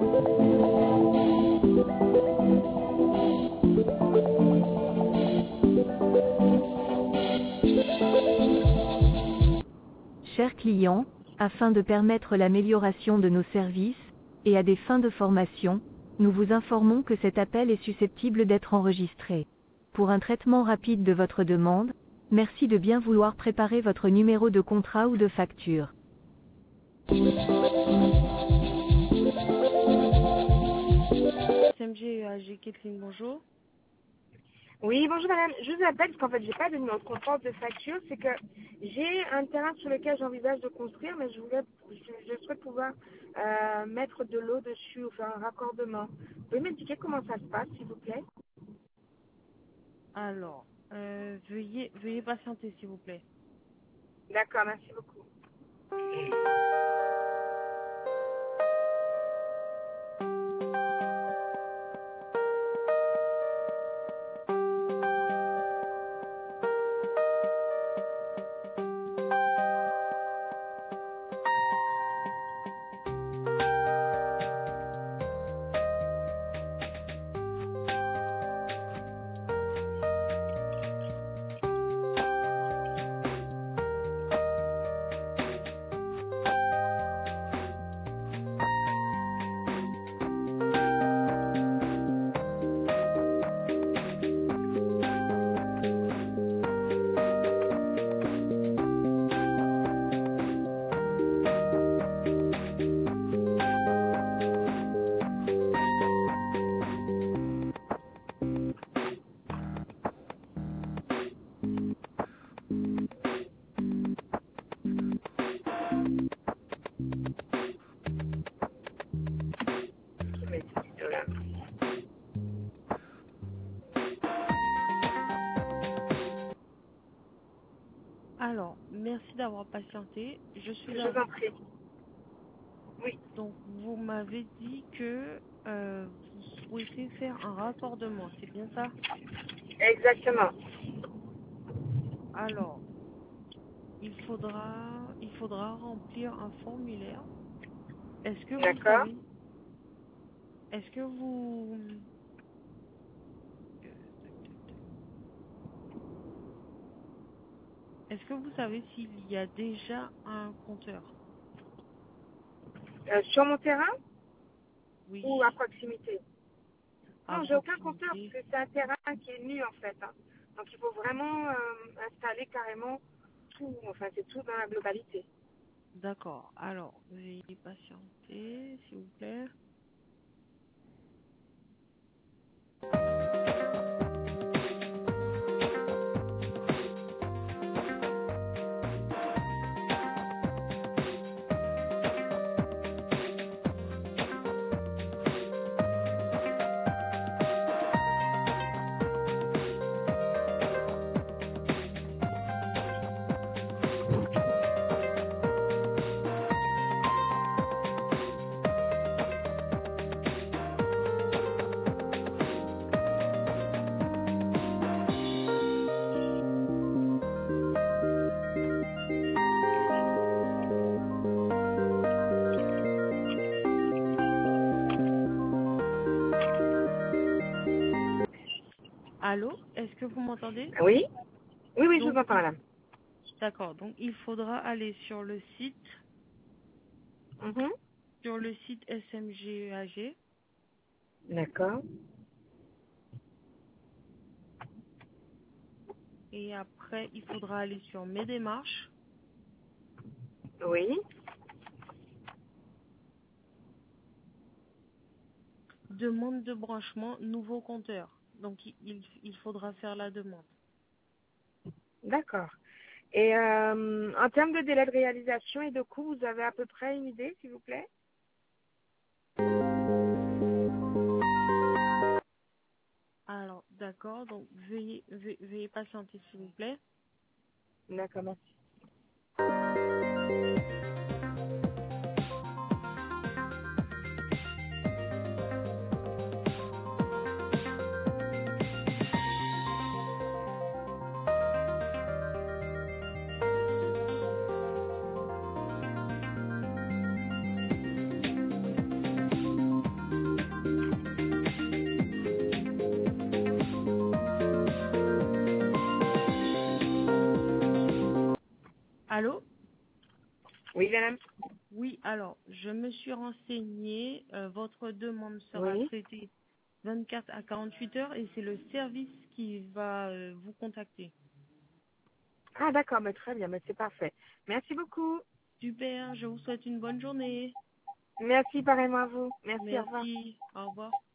Chers clients, afin de permettre l'amélioration de nos services, et à des fins de formation, nous vous informons que cet appel est susceptible d'être enregistré. Pour un traitement rapide de votre demande, merci de bien vouloir préparer votre numéro de contrat ou de facture. SMG AG Kathleen, bonjour. Oui, bonjour madame. Je vous appelle parce qu'en fait, j'ai pas de numéro de contrat ou de facture. C'est que j'ai un terrain sur lequel j'envisage de construire, mais je souhaite pouvoir mettre de l'eau dessus ou faire un raccordement. Vous pouvez m'indiquer comment ça se passe, s'il vous plaît? Alors, veuillez patienter, s'il vous plaît. D'accord, merci beaucoup. Alors, merci d'avoir patienté. Je suis Je là. vous en prie. Oui, Donc, vous m'avez dit que vous souhaitez faire un raccordement, c'est bien ça? exactement. Alors, il faudra remplir un formulaire. Est-ce que vous D'accord. savez, est-ce que vous, est-ce que vous savez s'il y a déjà un compteur? Sur mon terrain Oui, ou à proximité? à Non, j'ai aucun compteur parce proximité. que c'est un terrain qui est nu en fait, hein. Donc il faut vraiment installer carrément tout, enfin c'est tout dans la globalité. D'accord. Alors, veuillez patienter, s'il vous plaît. Allô, est-ce que vous m'entendez? Oui? Oui, oui, je Donc, vous entends madame. d'accord. Donc, il faudra aller sur le site Mhm. SMGEAG. D'accord. Et après, il faudra aller sur mes démarches. Oui. Demande de branchement, nouveau compteur. Donc, il faudra faire la demande. D'accord. Et en termes de délai de réalisation et de coût, vous avez à peu près une idée, s'il vous plaît? Alors, d'accord. Donc, veuillez patienter, s'il vous plaît. D'accord, merci. Oui, madame. Oui, alors, je me suis renseignée. Votre demande sera Oui. traitée 24 à 48 heures et c'est le service qui va vous contacter. Ah, d'accord, mais très bien, mais c'est parfait. Merci beaucoup. Super, je vous souhaite une bonne journée. Merci pareillement à vous. Merci, au revoir. Merci, au revoir.